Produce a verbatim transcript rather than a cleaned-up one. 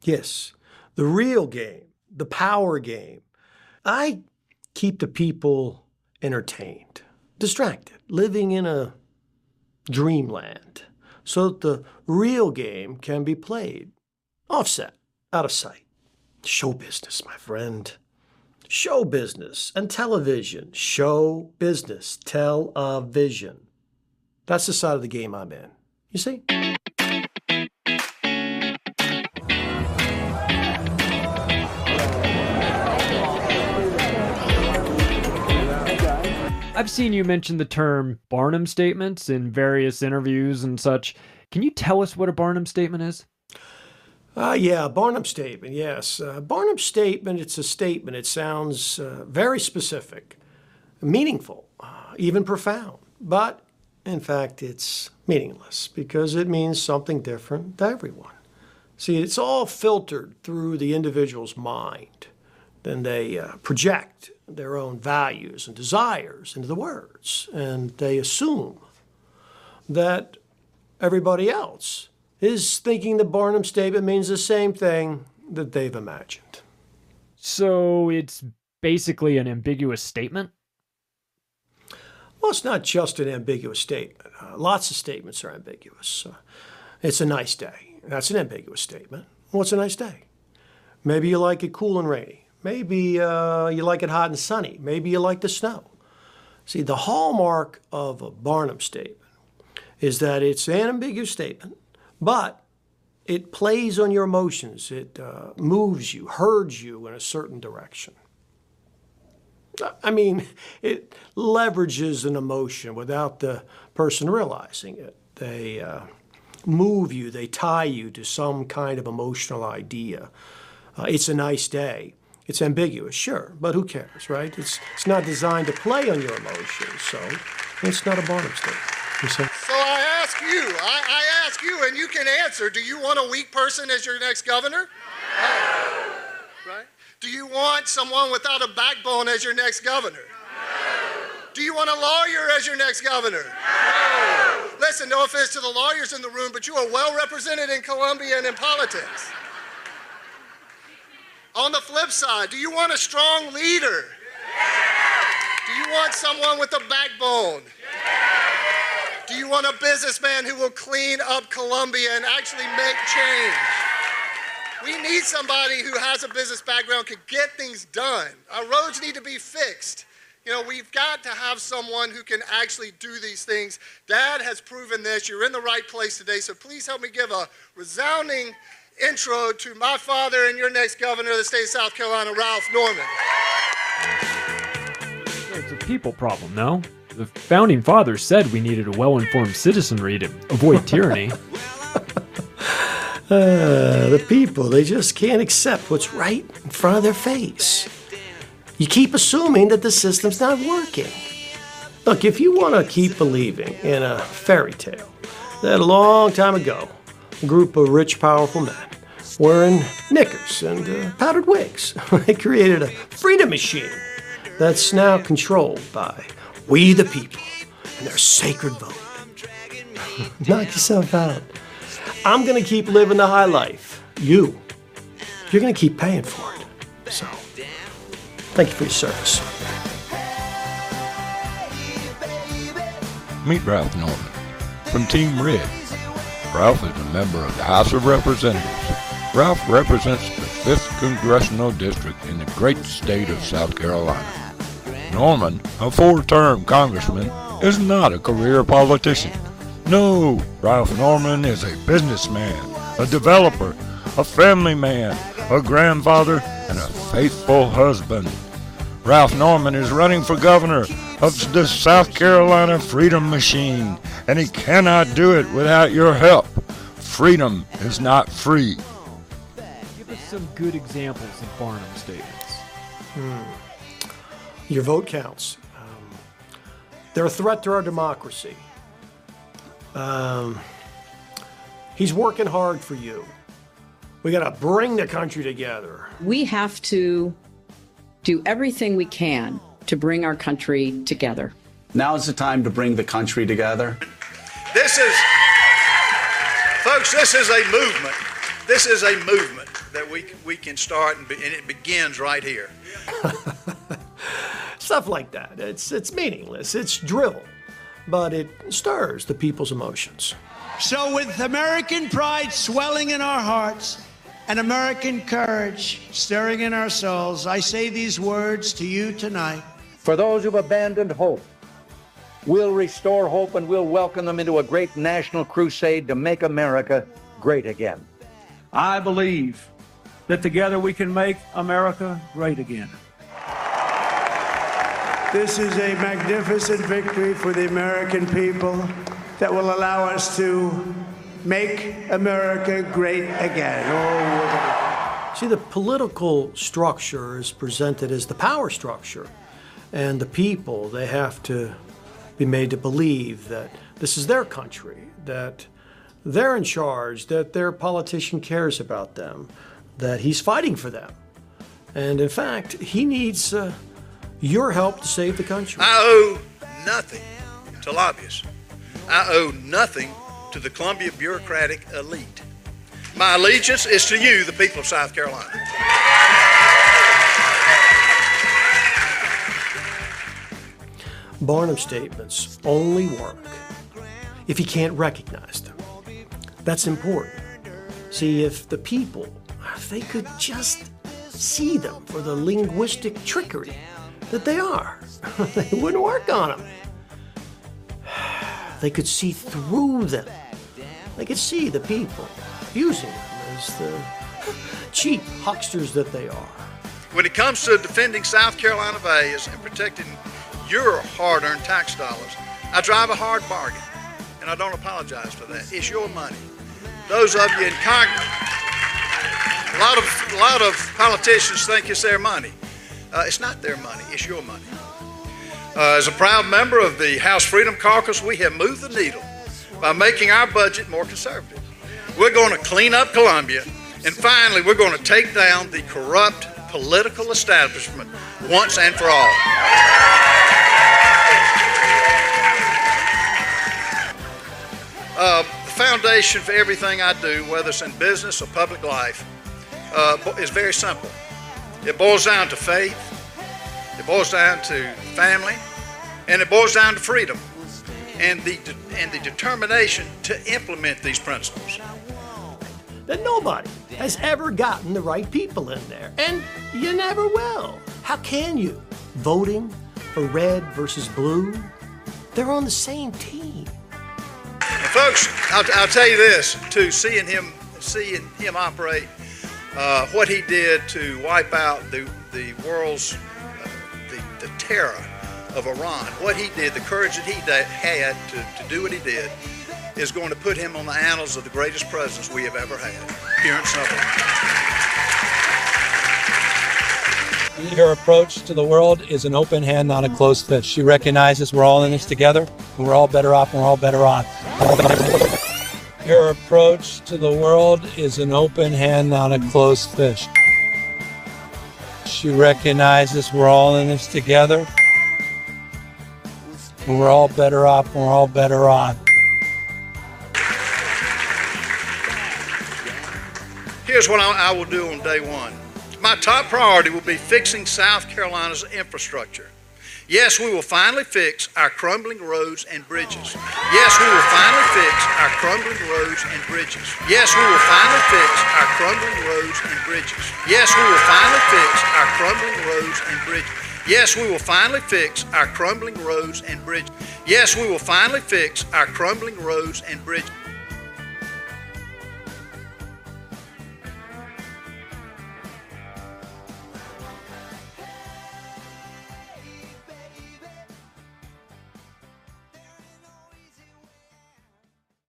Yes, the real game, the power game. I keep the people entertained, distracted, living in a dreamland, so that the real game can be played. Offset, out of sight. Show business, my friend. Show business and television. Show business, television. That's the side of the game I'm in. You see? I've seen you mention the term Barnum statements in various interviews and such. Can you tell us what a Barnum statement is? Uh, yeah, Barnum statement, yes. Uh, Barnum statement, it's a statement. It sounds uh, very specific, meaningful, uh, even profound. But, in fact, it's meaningless because it means something different to everyone. See, it's all filtered through the individual's mind. Then they uh, project their own values and desires into the words, and they assume that everybody else is thinking the Barnum statement means the same thing that they've imagined. So it's basically an ambiguous statement? Well, it's not just an ambiguous statement. Uh, lots of statements are ambiguous. Uh, it's a nice day. That's an ambiguous statement. What's a nice day? Maybe you like it cool and rainy. Maybe uh, you like it hot and sunny. Maybe you like the snow. See, the hallmark of a Barnum statement is that it's an ambiguous statement, but it plays on your emotions. It uh, moves you, herds you in a certain direction. I mean, it leverages an emotion without the person realizing it. They uh, move you, they tie you to some kind of emotional idea. Uh, it's a nice day. It's ambiguous, sure, but who cares, right? It's it's not designed to play on your emotions, so it's not a Barnum statement. You see? So I ask you, I, I ask you, and you can answer, do you want a weak person as your next governor? No. Right? Do you want someone without a backbone as your next governor? No. Do you want a lawyer as your next governor? No. Listen, no offense to the lawyers in the room, but you are well represented in Columbia and in politics. On the flip side, do you want a strong leader? Yeah. Do you want someone with a backbone? Yeah. Do you want a businessman who will clean up Columbia and actually make change? We need somebody who has a business background, can get things done. Our roads need to be fixed. You know, we've got to have someone who can actually do these things. Dad has proven this. You're in the right place today, so please help me give a resounding intro to my father and your next governor of the state of South Carolina, Ralph Norman. It's a people problem, no? The founding fathers said we needed a well-informed citizenry to avoid tyranny. uh, the people, they just can't accept what's right in front of their face. You keep assuming that the system's not working. Look, if you want to keep believing in a fairy tale that a long time ago, a group of rich, powerful men wearing knickers and uh, powdered wigs. They created a freedom machine that's now controlled by we the people and their sacred vote. Knock yourself out. I'm going to keep living the high life. You, you're going to keep paying for it. So, thank you for your service. Meet Ralph Norman from Team Red. Ralph is a member of the House of Representatives. Ralph represents the fifth Congressional District in the great state of South Carolina. Norman, a four-term congressman, is not a career politician. No, Ralph Norman is a businessman, a developer, a family man, a grandfather, and a faithful husband. Ralph Norman is running for governor of the South Carolina Freedom Machine, and he cannot do it without your help. Freedom is not free. Give us some good examples of Barnum statements. Hmm. Your vote counts. Um, they're a threat to our democracy. Um, he's working hard for you. We got to bring the country together. We have to do everything we can to bring our country together. Now is the time to bring the country together. This is, folks, this is a movement. This is a movement. that we we can start, and, be, and it begins right here. Stuff like that. It's it's meaningless. It's drivel, but it stirs the people's emotions. So with American pride swelling in our hearts and American courage stirring in our souls, I say these words to you tonight. For those who've abandoned hope, we'll restore hope and we'll welcome them into a great national crusade to make America great again. I believe that together we can make America great again. This is a magnificent victory for the American people that will allow us to make America great again. Oh, see, the political structure is presented as the power structure, and the people, they have to be made to believe that this is their country, that they're in charge, that their politician cares about them, that he's fighting for them. And in fact, he needs uh, your help to save the country. I owe nothing to lobbyists. I owe nothing to the Columbia bureaucratic elite. My allegiance is to you, the people of South Carolina. Barnum statements only work if you can't recognize them. That's important. See, if the people, if they could just see them for the linguistic trickery that they are, they wouldn't work on them. They could see through them. They could see the people using them as the cheap hucksters that they are. When it comes to defending South Carolina values and protecting your hard-earned tax dollars, I drive a hard bargain, and I don't apologize for that. It's your money. Those of you in Congress, a lot of, a lot of politicians think it's their money. Uh, it's not their money, it's your money. Uh, as a proud member of the House Freedom Caucus, we have moved the needle by making our budget more conservative. We're going to clean up Columbia, and finally, we're going to take down the corrupt political establishment once and for all. Uh, the foundation for everything I do, whether it's in business or public life, uh, is very simple. It boils down to faith, it boils down to family, and it boils down to freedom and the, and the determination to implement these principles. That nobody has ever gotten the right people in there, and you never will. How can you? Voting for red versus blue, they're on the same team. And folks, I'll, I'll tell you this, too, seeing him, seeing him operate, uh, what he did to wipe out the, the world's, uh, the, the terror of Iran, what he did, the courage that he had to, to do what he did, is going to put him on the annals of the greatest presidents we have ever had, pure and simple. Her approach to the world is an open hand, not a closed fist. She recognizes we're all in this together, and we're all better off, and we're all better on. Her approach to the world is an open hand, not a closed fist. She recognizes we're all in this together, and we're all better off, and we're all better on. Here's what I, I will do on day one. My top priority will be fixing South Carolina's infrastructure. Yes, we will finally fix our crumbling roads and bridges. Yes, we will finally fix our crumbling roads and bridges. Yes, we will finally fix our crumbling roads and bridges. Yes, we will finally fix our crumbling roads and bridges. Yes, we will finally fix our crumbling roads and bridges. Yes, we will finally fix our crumbling roads and bridges.